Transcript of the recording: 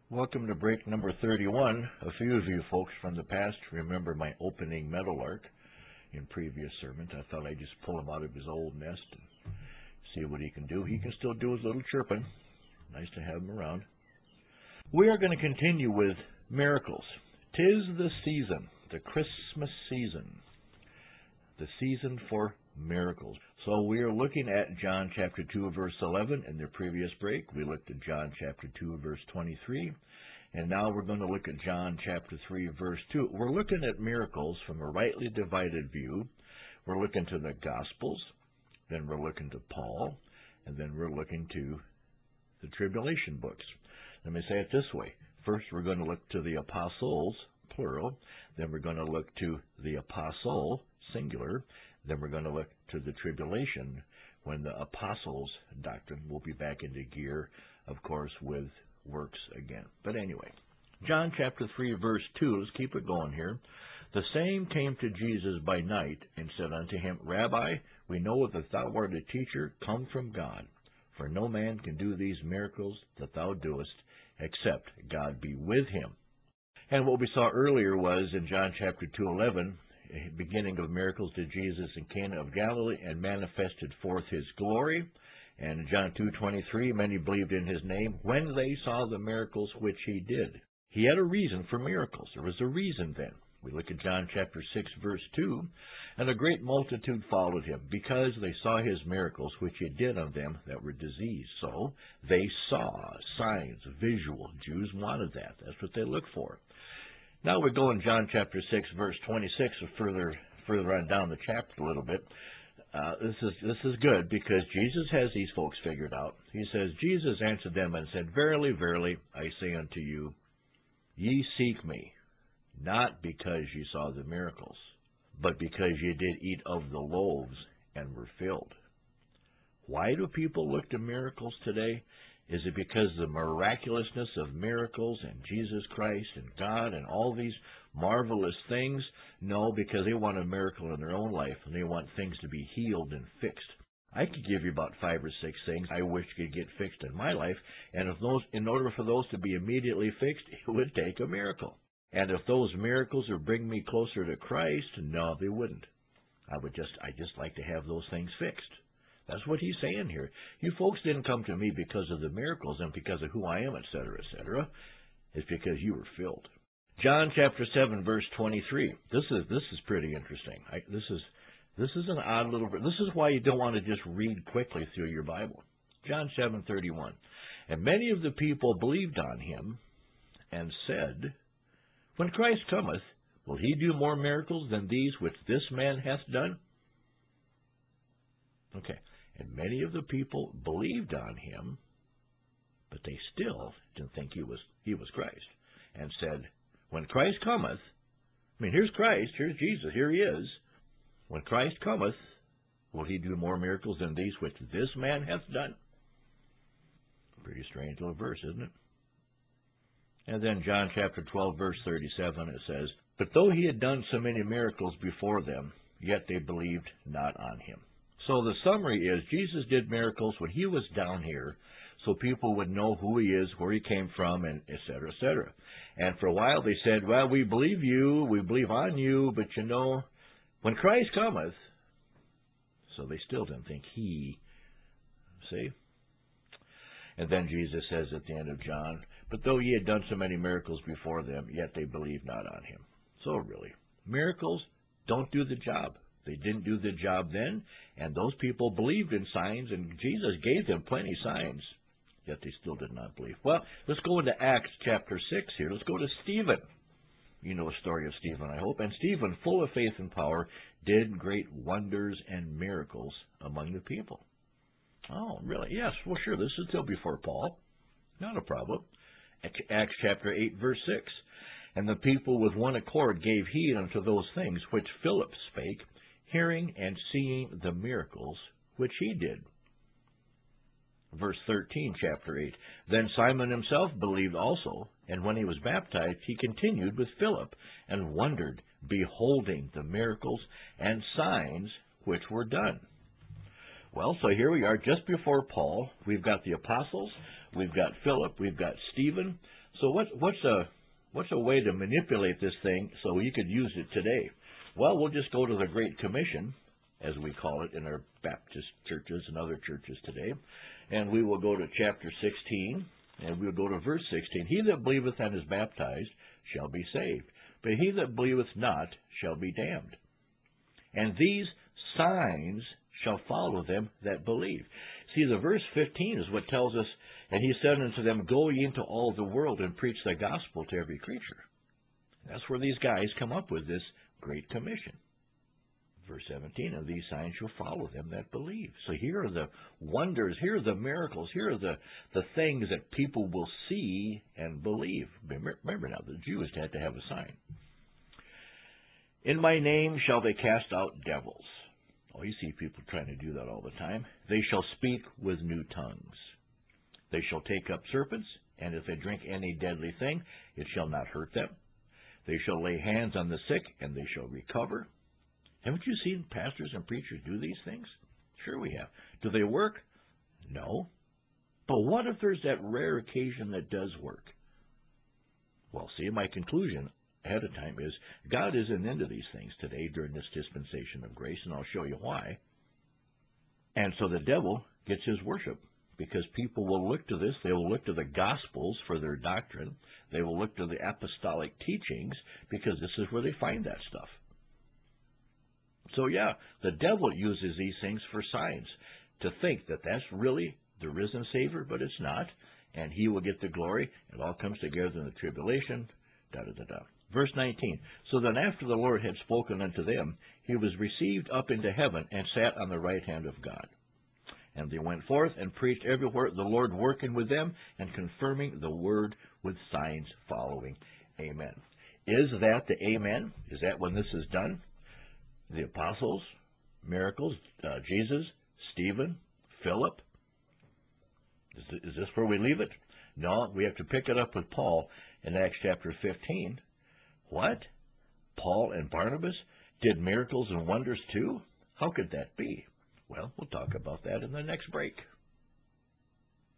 Welcome to break number 31. A few of you folks from the past remember my opening meadowlark in previous sermons. I thought I'd just pull him out of his old nest and see what he can do. He can still do his little chirping. Nice to have him around. We are going to continue with miracles. 'Tis the season, the Christmas season, the season for miracles. So we are looking at John chapter 2, verse 11. In the previous break, we looked at John chapter 2, verse 23. And now we're going to look at John chapter 3, verse 2. We're looking at miracles from a rightly divided view. We're looking to the Gospels, then we're looking to Paul, and then we're looking to the tribulation books. Let me say it this way. First, we're going to look to the apostles, plural. Then we're going to look to the apostle, singular. Then we're going to look to the tribulation when the apostles' doctrine will be back into gear, of course, with works again. But anyway, John chapter 3, verse 2, let's keep it going here. The same came to Jesus by night and said unto him, Rabbi, we know that thou art a teacher come from God, for no man can do these miracles that thou doest, except God be with him. And what we saw earlier was in John chapter 2:11, beginning of miracles did Jesus in Cana of Galilee and manifested forth his glory. And in John 2:23, many believed in his name when they saw the miracles which he did. He had a reason for miracles. There was a reason then. We look at John chapter 6, verse 2, and a great multitude followed him, because they saw his miracles which he did on them that were diseased. So they saw signs, visual. Jews wanted that. That's what they looked for. Now we go in John chapter 6, verse 26, or further on down the chapter a little bit. This is good, because Jesus has these folks figured out. He says, Jesus answered them and said, Verily, verily, I say unto you, ye seek me, not because ye saw the miracles, but because ye did eat of the loaves and were filled. Why do people look to miracles today? Is it because of the miraculousness of miracles and Jesus Christ and God and all these marvelous things? No, because they want a miracle in their own life, and they want things to be healed and fixed. I could give you about 5 or 6 things I wish could get fixed in my life, and in order for those to be immediately fixed, it would take a miracle. And if those miracles would bring me closer to Christ, no, they wouldn't. I just like to have those things fixed. That's what he's saying here. You folks didn't come to me because of the miracles and because of who I am, etc., etc. It's because you were filled. John chapter 7, verse 23. This is pretty interesting. This is an odd little bit. This is why you don't want to just read quickly through your Bible. John 7:31. And many of the people believed on him and said, When Christ cometh, will he do more miracles than these which this man hath done? Okay. And many of the people believed on him, but they still didn't think he was Christ, and said, When Christ cometh, here's Christ, here's Jesus, here he is. When Christ cometh, will he do more miracles than these which this man hath done? Pretty strange little verse, isn't it? And then John chapter 12, verse 37, it says, But though he had done so many miracles before them, yet they believed not on him. So the summary is, Jesus did miracles when he was down here, so people would know who he is, where he came from, and etc., etc. And for a while they said, Well, we believe you, we believe on you, but when Christ cometh, so they still didn't think he, see? And then Jesus says at the end of John, But though ye had done so many miracles before them, yet they believed not on him. So really, miracles don't do the job. They didn't do the job then, and those people believed in signs, and Jesus gave them plenty of signs, yet they still did not believe. Well, let's go into Acts chapter 6 here. Let's go to Stephen. You know the story of Stephen, I hope. And Stephen, full of faith and power, did great wonders and miracles among the people. Oh, really? Yes, well, sure, this is still before Paul. Not a problem. Acts chapter 8, verse 6. And the people with one accord gave heed unto those things which Philip spake, hearing and seeing the miracles which he did. Verse 13, chapter 8. Then Simon himself believed also, and when he was baptized, he continued with Philip, and wondered, beholding the miracles and signs which were done. Well, so here we are just before Paul. We've got the apostles, we've got Philip, we've got Stephen. So what's a way to manipulate this thing so you could use it today? Well, we'll just go to the Great Commission, as we call it in our Baptist churches and other churches today, and we will go to chapter 16, and we'll go to verse 16. He that believeth and is baptized shall be saved, but he that believeth not shall be damned. And these signs shall follow them that believe. See, the verse 15 is what tells us, and he said unto them, Go ye into all the world and preach the gospel to every creature. That's where these guys come up with this Great Commission. Verse 17, and these signs shall follow them that believe. So here are the wonders, here are the miracles, here are the things that people will see and believe. Remember now, the Jews had to have a sign. In my name shall they cast out devils. Oh, you see people trying to do that all the time. They shall speak with new tongues. They shall take up serpents, and if they drink any deadly thing, it shall not hurt them. They shall lay hands on the sick, and they shall recover. Haven't you seen pastors and preachers do these things? Sure we have. Do they work? No. But what if there's that rare occasion that does work? Well, see, my conclusion ahead of time is God isn't into these things today during this dispensation of grace, and I'll show you why. And so the devil gets his worship, because people will look to this. They will look to the Gospels for their doctrine. They will look to the apostolic teachings, because this is where they find that stuff. So yeah, the devil uses these things for signs, to think that that's really the risen Savior, but it's not, and he will get the glory. It all comes together in the tribulation, da-da-da-da. Verse 19, so then after the Lord had spoken unto them, he was received up into heaven, and sat on the right hand of God. And they went forth and preached everywhere, the Lord working with them, and confirming the word with signs following. Amen. Is that the amen? Is that when this is done? The apostles, miracles, Jesus, Stephen, Philip. Is this where we leave it? No, we have to pick it up with Paul in Acts chapter 15. What? Paul and Barnabas did miracles and wonders too? How could that be? Well, we'll talk about that in the next break.